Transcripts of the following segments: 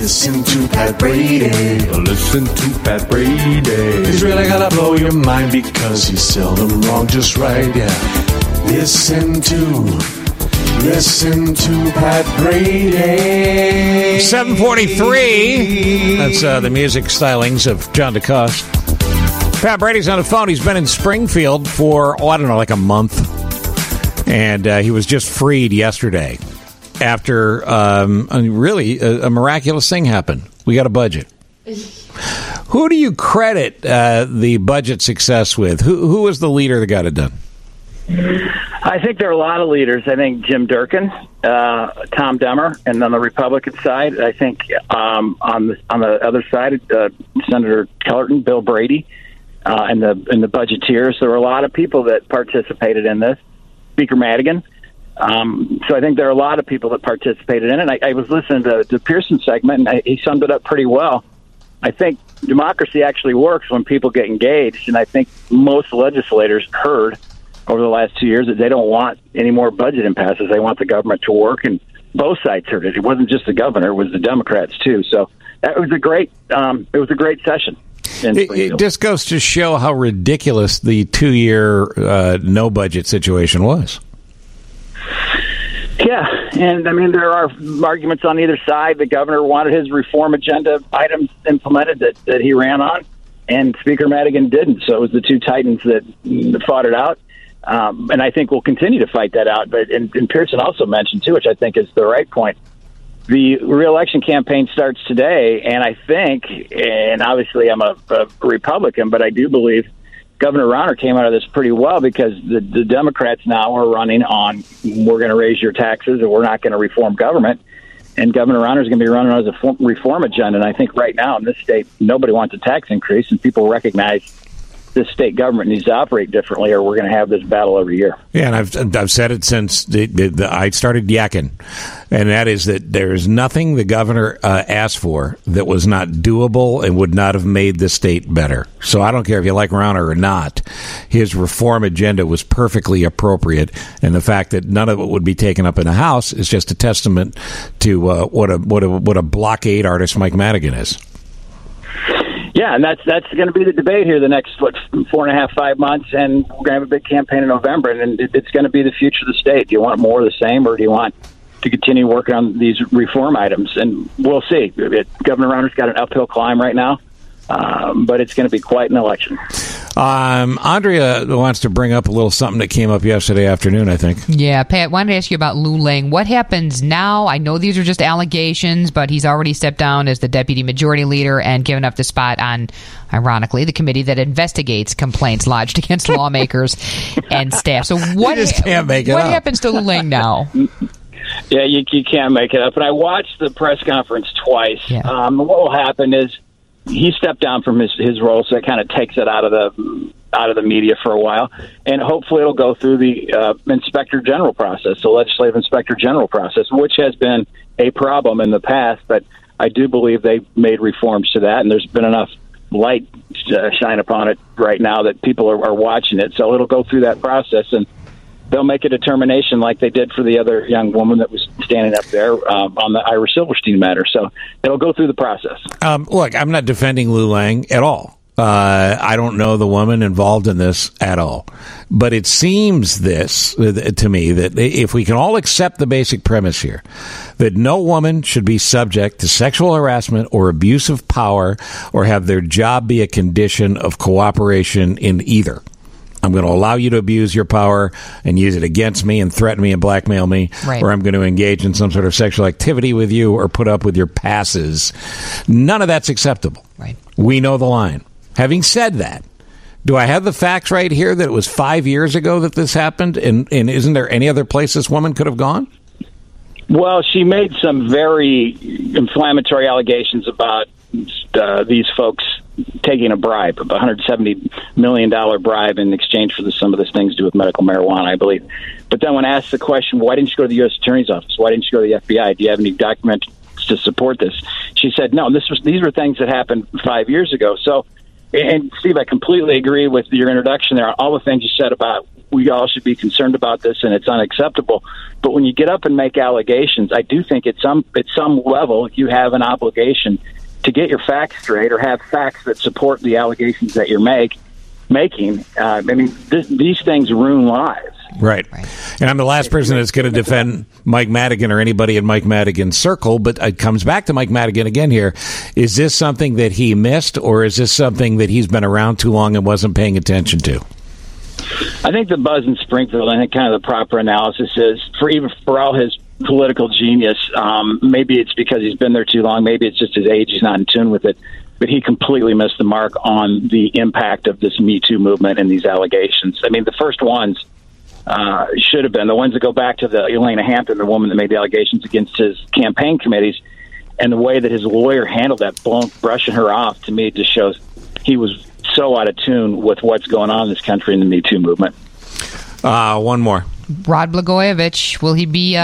Listen to Pat Brady. Listen to Pat Brady. He's really gonna blow your mind because he's seldom wrong, just right, yeah. Listen to Pat Brady. 7:43. That's the music stylings of John DeCoste. Pat Brady's on the phone. He's been in Springfield for, I don't know, like a month. And he was just freed yesterday after really a miraculous thing happened. We got a budget. Who do you credit the budget success with? Who was the leader that got it done? I think there are a lot of leaders. I think Jim Durkin, Tom Demmer, and on the Republican side, I think on the other side, Senator Kellerton, Bill Brady, and the budgeteers. There were a lot of people that participated in this. Speaker Madigan. So I think there are a lot of people that participated in it. I was listening to the Pearson's segment, and he summed it up pretty well. I think democracy actually works when people get engaged, and I think most legislators heard over the last 2 years that they don't want any more budget impasses. They want the government to work, and both sides heard it. It wasn't just the governor; it was the Democrats too. So that was a great session. It just goes to show how ridiculous the 2-year no budget situation was. Yeah, and I mean, there are arguments on either side. The governor wanted his reform agenda items implemented that he ran on, and Speaker Madigan didn't. So it was the two titans that fought it out. And I think we'll continue to fight that out. But and Pearson also mentioned, too, which I think is the right point, the reelection campaign starts today, and I think, and obviously I'm a Republican, but I do believe Governor Rauner came out of this pretty well because the Democrats now are running on, we're going to raise your taxes or we're not going to reform government. And Governor Rauner is going to be running on a reform agenda. And I think right now in this state, nobody wants a tax increase, and people recognize this state government needs to operate differently, or we're going to have this battle every year. Yeah, and I've said it since I started yakking, and that is that there is nothing the governor asked for that was not doable and would not have made the state better. So I don't care if you like Rauner or not. His reform agenda was perfectly appropriate, and the fact that none of it would be taken up in the House is just a testament to what a blockade artist Mike Madigan is. Yeah, and that's going to be the debate here the next 4.5, 5 months, and we're going to have a big campaign in November, and it's going to be the future of the state. Do you want more of the same, or do you want to continue working on these reform items? And we'll see. Governor Rauner's got an uphill climb right now, but it's going to be quite an election. Andrea wants to bring up a little something that came up yesterday afternoon, I think. Yeah, Pat, wanted to ask you about Lou Lang. What happens now? I know these are just allegations, but he's already stepped down as the deputy majority leader and given up the spot on, ironically, the committee that investigates complaints lodged against lawmakers and staff. So what happens to Lou Lang now? Yeah, you can't make it up. And I watched the press conference twice. Yeah. What will happen is he stepped down from his role, so it kind of takes it out of the media for a while, and hopefully it'll go through the inspector general process, the legislative inspector general process, which has been a problem in the past. But I do believe they've made reforms to that, and there's been enough light shine upon it right now that people are watching it. So it'll go through that process, and they'll make a determination like they did for the other young woman that was standing up there on the Ira Silverstein matter. So it'll go through the process. Look, I'm not defending Lou Lang at all. I don't know the woman involved in this at all. But it seems to me that if we can all accept the basic premise here, that no woman should be subject to sexual harassment or abuse of power or have their job be a condition of cooperation in either. I'm going to allow you to abuse your power and use it against me and threaten me and blackmail me, right, or I'm going to engage in some sort of sexual activity with you or put up with your passes. None of that's acceptable. Right. We know the line. Having said that, do I have the facts right here that it was 5 years ago that this happened? And isn't there any other place this woman could have gone? Well, she made some very inflammatory allegations about these folks taking a bribe, a $170 million bribe in exchange for some of these things to do with medical marijuana, I believe. But then when asked the question, why didn't you go to the U.S. Attorney's Office? Why didn't you go to the FBI? Do you have any documents to support this? She said, no, these were things that happened 5 years ago. So, and Steve, I completely agree with your introduction there on all the things you said about we all should be concerned about this, and it's unacceptable. But when you get up and make allegations, I do think at some level you have an obligation to get your facts straight or have facts that support the allegations that you're making. I mean, these things ruin lives. Right. And I'm the last person that's going to defend Mike Madigan or anybody in Mike Madigan's circle, but it comes back to Mike Madigan again here. Is this something that he missed, or is this something that he's been around too long and wasn't paying attention to? I think the buzz in Springfield, I think kind of the proper analysis is, for all his political genius, maybe it's because he's been there too long, maybe it's just his age, he's not in tune with it, but he completely missed the mark on the impact of this Me Too movement and these allegations. I mean, the first ones should have been the ones that go back to the Elena Hampton, the woman that made the allegations against his campaign committees, and the way that his lawyer handled that, brushing her off, to me just shows he was so out of tune with what's going on in this country in the Me Too movement. One more. Rod Blagojevich, will he be...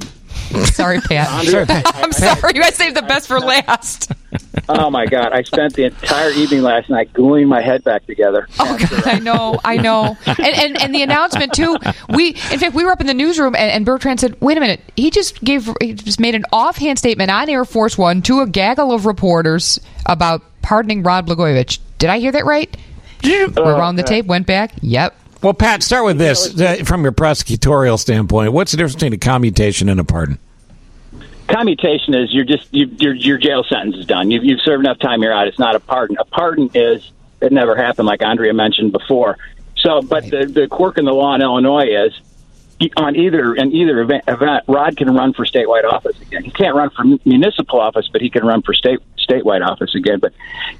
Sorry, Pat. Sure. I'm sorry. I saved the best for last. Oh, my God. I spent the entire evening last night gluing my head back together. Oh, God, I know. And the announcement, too. In fact, we were up in the newsroom, and Bertrand said, wait a minute. He just made an offhand statement on Air Force One to a gaggle of reporters about pardoning Rod Blagojevich. Did I hear that right? Around the tape, went back. Yep. Well, Pat, start with this. From your prosecutorial standpoint, what's the difference between a commutation and a pardon? Commutation is your jail sentence is done. You've served enough time, you're out. It's not a pardon. A pardon is, it never happened, like Andrea mentioned before. So, but the quirk in the law in Illinois is, in either event, Rod can run for statewide office again. He can't run for municipal office, but he can run for statewide office again. But,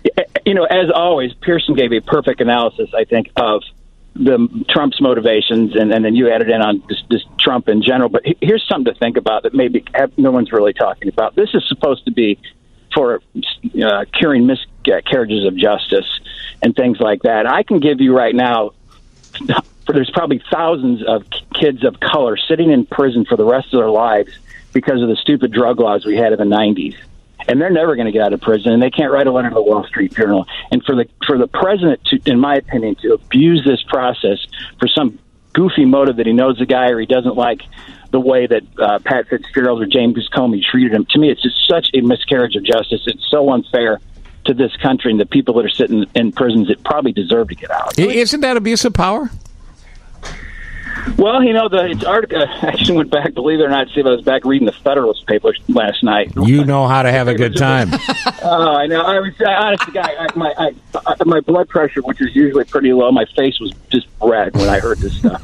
as always, Pearson gave a perfect analysis, I think, of the Trump's motivations, and then you added in on this Trump in general. But here's something to think about that maybe no one's really talking about. This is supposed to be for curing miscarriages of justice and things like that. I can give you right now, there's probably thousands of kids of color sitting in prison for the rest of their lives because of the stupid drug laws we had in the 90s. And they're never going to get out of prison, and they can't write a letter to the Wall Street Journal. And for the president to, in my opinion, to abuse this process for some goofy motive that he knows the guy or he doesn't like the way that Pat Fitzgerald or James Comey treated him, to me, it's just such a miscarriage of justice. It's so unfair to this country and the people that are sitting in prisons that probably deserve to get out. Isn't that abuse of power? Well, the article actually went back, believe it or not, see if I was back reading the Federalist paper last night. You know how to have a good time. Oh, I know. Honestly, my blood pressure, which is usually pretty low, my face was just red when I heard this stuff.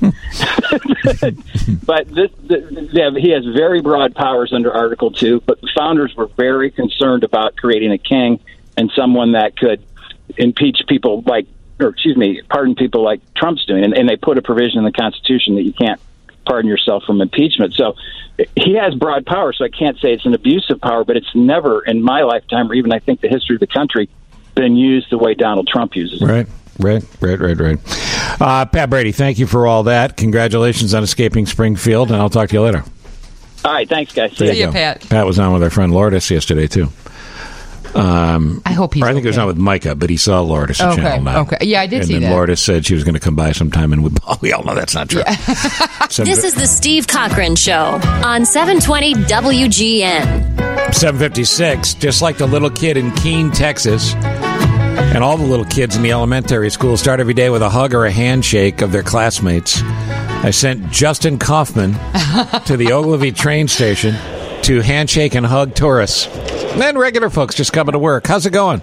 But he has very broad powers under Article 2, but the founders were very concerned about creating a king and someone that could impeach people pardon people like Trump's doing. And they put a provision in the Constitution that you can't pardon yourself from impeachment. So he has broad power, so I can't say it's an abuse of power, but it's never in my lifetime, or even I think the history of the country, been used the way Donald Trump uses it. Right. Pat Brady, thank you for all that. Congratulations on escaping Springfield, and I'll talk to you later. All right, thanks, guys. See you, Pat. Pat was on with our friend Lourdes yesterday, too. I hope he's I think it was not with Micah, but he saw Lourdes at Channel 9. Okay. Yeah, I did see that. And then Lourdes said she was going to come by sometime, and we all know that's not true. Yeah. This is the Steve Cochran Show on 720 WGN. 7:56, just like the little kid in Keene, Texas, and all the little kids in the elementary school start every day with a hug or a handshake of their classmates. I sent Justin Kaufman to the Ogilvie train station to handshake and hug tourists. And then regular folks just coming to work. How's it going?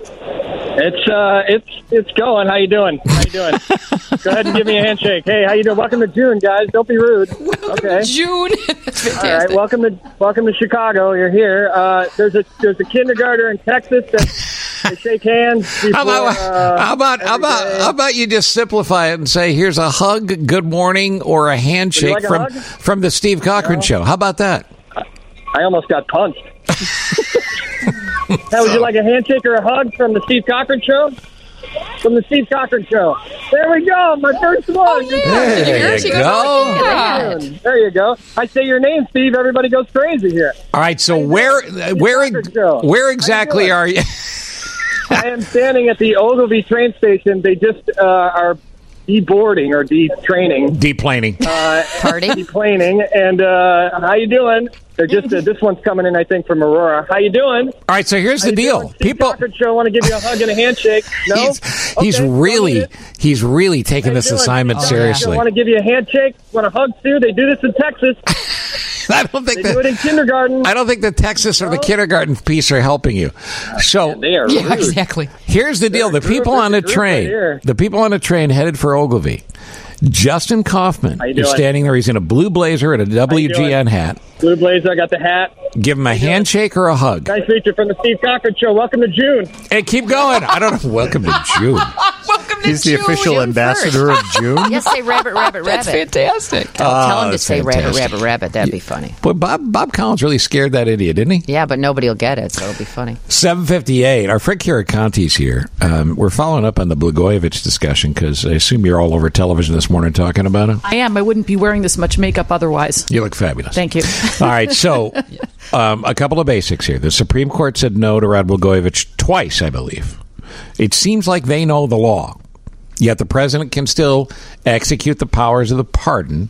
It's going. How you doing? Go ahead and give me a handshake. Hey, how you doing? Welcome to June, guys. Don't be rude. Okay. June. That's fantastic. All right. Welcome to Chicago. You're here. There's a kindergartner in Texas that they shake hands before, how about you just simplify it and say, here's a hug, good morning, or a handshake from the Steve Cochran Show. How about that? I almost got punched. Would you like a handshake or a hug from the Steve Cochran Show? From the Steve Cochran Show. There we go. My first one. Oh, yeah. There you go. There you go. I say your name, Steve. Everybody goes crazy here. All right. So where exactly are you? I am standing at the Ogilvie train station. They just are deboarding or detraining. Deplaning. Deplaning. And how you doing? They're just this one's coming in, I think, from Aurora. How you doing? All right, so here's the deal. People, Cochran Show want to give you a hug and a handshake. No, he's really taking this assignment seriously. Want to give you a handshake? Want a hug too? They do this in Texas. I don't think they do it in kindergarten. I don't think the Texas or the kindergarten piece are helping you. So they are rude. Exactly. Here's the deal: the people on the train headed for Ogilvie. Justin Kaufman is standing there. He's in a blue blazer and a WGN hat. Blue blazer. I got the hat. Give him a handshake or a hug. Nice to meet you from the Steve Cochran Show. Welcome to June. Hey, keep going. I don't know. Welcome to June. He's the official ambassador of June. Yes, say rabbit, rabbit, rabbit. That's fantastic. Tell him to say rabbit, rabbit, rabbit. That'd be funny. But Bob Collins really scared that idiot, didn't he? Yeah, but nobody will get it, so it'll be funny. 7:58. Our friend Kira Conti's here. We're following up on the Blagojevich discussion because I assume you're all over television this morning talking about it. I am. I wouldn't be wearing this much makeup otherwise. You look fabulous. Thank you. All right, so a couple of basics here. The Supreme Court said no to Rod Blagojevich twice, I believe. It seems like they know the law. Yet the president can still execute the powers of the pardon,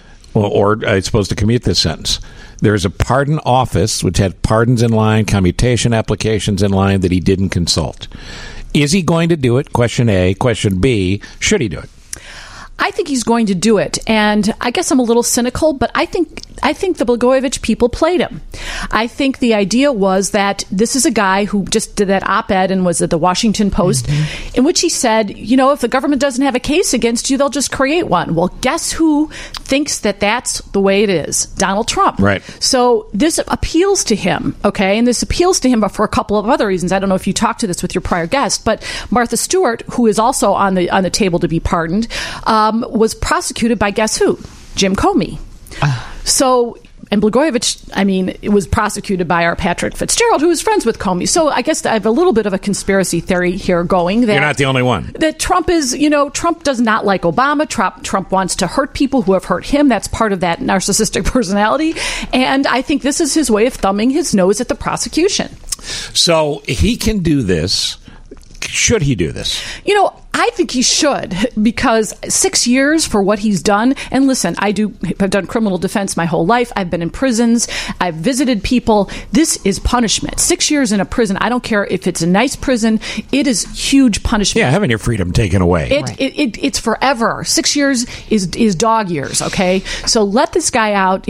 or it's supposed to commute this sentence. There's a pardon office which had pardons in line, commutation applications in line that he didn't consult. Is he going to do it? Question A. Question B, should he do it? I think he's going to do it, and I guess I'm a little cynical, but I think the Blagojevich people played him. I think the idea was that this is a guy who just did that op-ed and was at the Washington Post, in which he said, if the government doesn't have a case against you, they'll just create one. Well, guess who thinks that that's the way it is? Donald Trump. Right. So this appeals to him, okay? And this appeals to him for a couple of other reasons. I don't know if you talked to this with your prior guest, but Martha Stewart, who is also on the table to be pardoned, was prosecuted by guess who? Jim Comey. So, and Blagojevich, it was prosecuted by our Patrick Fitzgerald, who was friends with Comey. So I guess I have a little bit of a conspiracy theory here going. That, you're not the only one. That Trump is, Trump does not like Obama. Trump wants to hurt people who have hurt him. That's part of that narcissistic personality. And I think this is his way of thumbing his nose at the prosecution. So he can do this. Should he do this? I think he should, because 6 years for what he's done. And listen, I've done criminal defense my whole life. I've been in prisons. I've visited people. This is punishment. 6 years in a prison. I don't care if it's a nice prison. It is huge punishment. Yeah, having your freedom taken away. It's forever. 6 years is dog years. Okay, so let this guy out.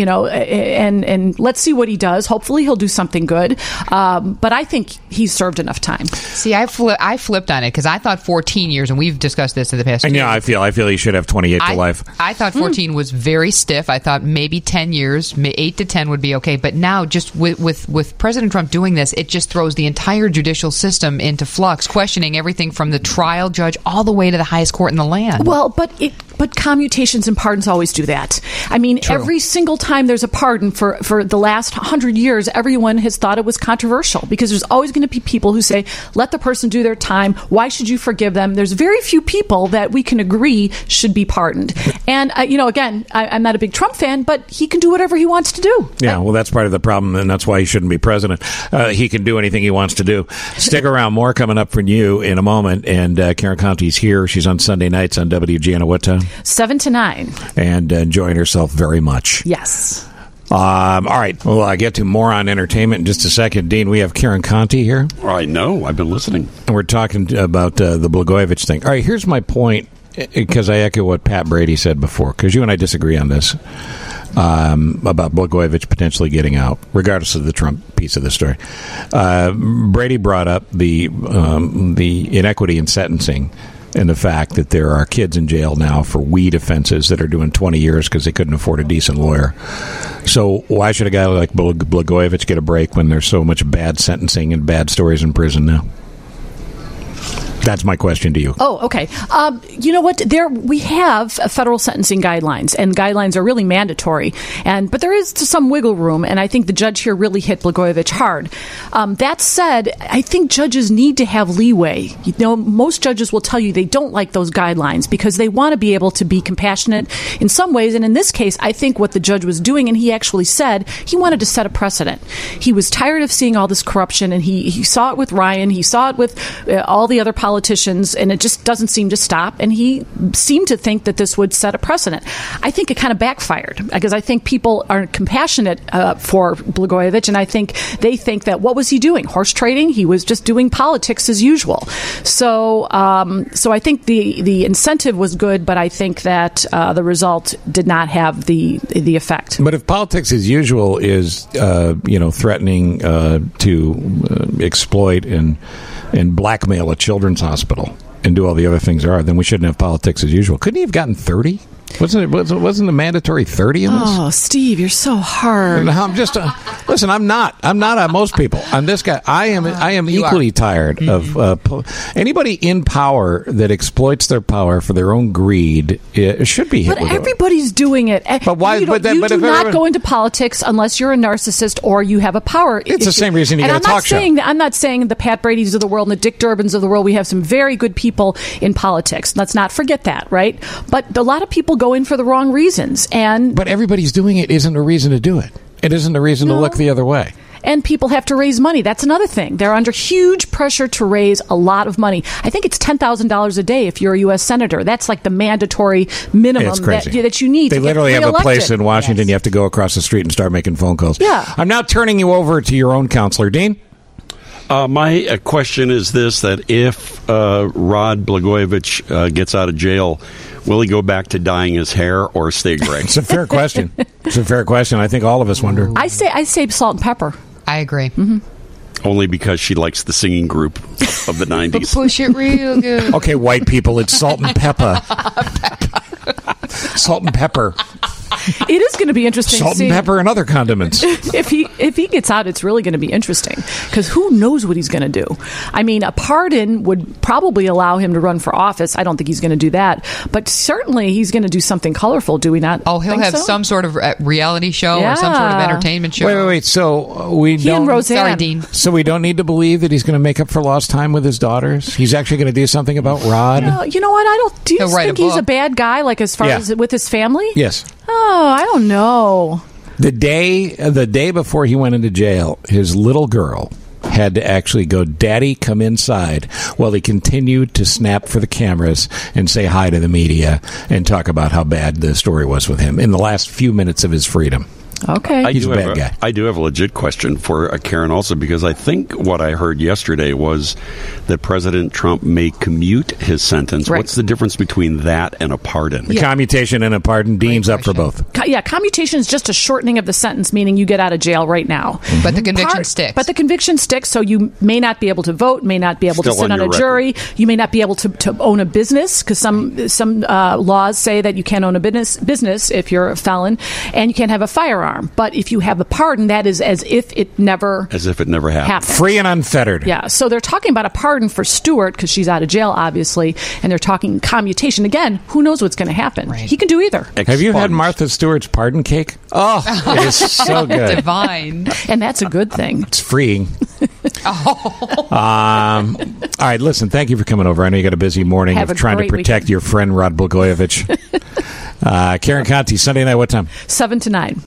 And let's see what he does. Hopefully, he'll do something good. But I think he's served enough time. See, I flipped on it because I thought 14 years. And we've discussed this in the past. And I feel he should have 28 to life. I thought 14 was very stiff. I thought maybe 10 years, 8 to 10 would be okay. But now, just with President Trump doing this, it just throws the entire judicial system into flux, questioning everything from the trial judge all the way to the highest court in the land. Well, but commutations and pardons always do that. True. Every single time there's a pardon for the last 100 years, everyone has thought it was controversial because there's always going to be people who say, let the person do their time. Why should you forgive them? There's very few people that we can agree should be pardoned. And, again, I'm not a big Trump fan, but he can do whatever he wants to do. Yeah, well, that's part of the problem, and that's why he shouldn't be president. He can do anything he wants to do. Stick around. More coming up from you in a moment. And Karen Conti's here. She's on Sunday nights on WGN at what time? 7 to 9. And enjoying herself very much. Yes. All right. Well, I get to more on entertainment in just a second. Dean, we have Karen Conti here. I know. I've been listening. And we're talking about the Blagojevich thing. All right, here's my point, because I echo what Pat Brady said before, because you and I disagree on this, about Blagojevich potentially getting out, regardless of the Trump piece of the story. Brady brought up the inequity in sentencing and the fact that there are kids in jail now for weed offenses that are doing 20 years because they couldn't afford a decent lawyer. So why should a guy like Blagojevich get a break when there's so much bad sentencing and bad stories in prison now? That's my question to you. Oh, okay. You know what? We have federal sentencing guidelines, and guidelines are really mandatory. But there is some wiggle room, and I think the judge here really hit Blagojevich hard. That said, I think judges need to have leeway. Most judges will tell you they don't like those guidelines because they want to be able to be compassionate in some ways. And in this case, I think what the judge was doing, and he actually said he wanted to set a precedent. He was tired of seeing all this corruption, and he saw it with Ryan. He saw it with all the other politicians politicians, and it just doesn't seem to stop. And he seemed to think that this would set a precedent. I think it kind of backfired because I think people are compassionate for Blagojevich, and I think they think that what was he doing? Horse trading? He was just doing politics as usual. So I think the incentive was good, but I think that the result did not have the effect. But if politics as usual is threatening to exploit and blackmail a children's hospital and do all the other things there are, then we shouldn't have politics as usual. Couldn't he have gotten 30? Wasn't the mandatory 30 in this? Oh, Steve, you're so hard. No, I'm just listen. I'm not most people. I'm this guy. I am equally tired of anybody in power that exploits their power for their own greed. It should be hit. But everybody's doing it. But why? You do not go into politics unless you're a narcissist or you have a power. It's the same reason you get a talk show. I'm not saying the Pat Brady's of the world and the Dick Durbins of the world. We have some very good people in politics. Let's not forget that, right? But a lot of people go in for the wrong reasons, but everybody's doing it isn't a reason to do it. It isn't a reason to look the other way. And people have to raise money. That's another thing. They're under huge pressure to raise a lot of money. I think it's $10,000 a day if you're a U.S. senator. That's like the mandatory minimum that you need. They to literally get have a place in Washington. Yes. You have to go across the street and start making phone calls. Yeah. I'm now turning you over to your own counselor, Dean. My question is this, that if Rod Blagojevich gets out of jail, will he go back to dyeing his hair or stay gray? It's a fair question. I think all of us wonder. I say salt and pepper. I agree. Mm-hmm. Only because she likes the singing group of the 90s. But push it real good. Okay, white people, it's salt and pepper. Salt and pepper. It is going to be interesting. Salt and pepper and other condiments. If he gets out, it's really going to be interesting because who knows what he's going to do. I mean, a pardon would probably allow him to run for office. I don't think he's going to do that, but certainly he's going to do something colorful. Do we not? Oh, he'll have some sort of reality show or some sort of entertainment show. Wait. So and Roseanne. Sorry, Dean. So we don't need to believe that he's going to make up for lost time with his daughters. He's actually going to do something about Rod. No, you know what? Do you think he's a bad guy? Like as far as with his family? Yes. Oh, I don't know. The day before he went into jail, his little girl had to actually go, "Daddy, come inside," while he continued to snap for the cameras and say hi to the media and talk about how bad the story was with him in the last few minutes of his freedom. Okay. He's a bad guy. I do have a legit question for Karen also, because I think what I heard yesterday was that President Trump may commute his sentence. Right. What's the difference between that and a pardon? The commutation and a pardon. Dean's up for both. Commutation is just a shortening of the sentence, meaning you get out of jail right now. Mm-hmm. But the conviction sticks. But the conviction sticks, so you may not be able to vote, may not be able to sit on a jury. You may not be able to own a business, because some laws say that you can't own a business if you're a felon, and you can't have a firearm. But if you have a pardon, that is as if it never happened. Free and unfettered. Yeah. So they're talking about a pardon for Stewart because she's out of jail, obviously, and they're talking commutation. Again, who knows what's going to happen? Right. He can do either. Have you had Martha Stewart's pardon cake? Oh, it is so good. Divine. And that's a good thing. It's freeing. All right, listen, thank you for coming over. I know you got a busy morning of trying to protect your friend Rod Blagojevich. Karen Conti, Sunday night, what time? 7 to 9.